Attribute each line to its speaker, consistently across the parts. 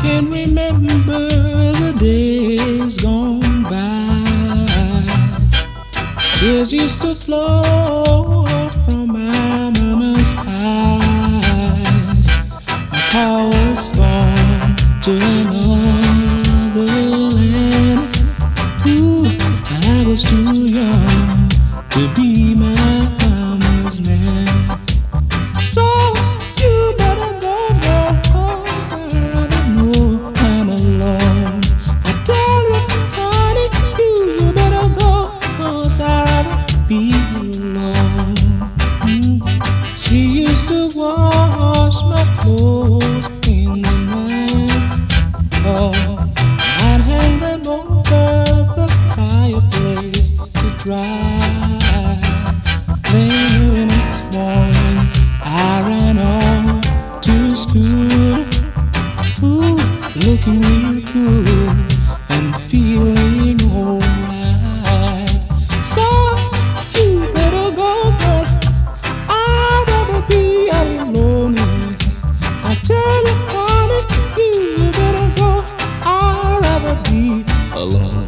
Speaker 1: can remember the days gone by. Tears used to flow from my mama's eyes. I was born to another land. Ooh, I was too young to be my mama's man. So you better go, girl, 'cause I don't know I'm alone. I tell you, honey, you better go, 'cause I'd rather be alone. She used to wash my clothes in the night. Oh, I'd hang them over the fireplace to dry. Then the next morning I ran off to school, ooh, looking real cool and feeling alright. So you better go, girl, I'd rather be alone. I tell you, honey, you better go, I'd rather be alone.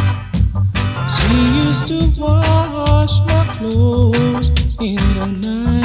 Speaker 1: She used to wash my clothes in the night.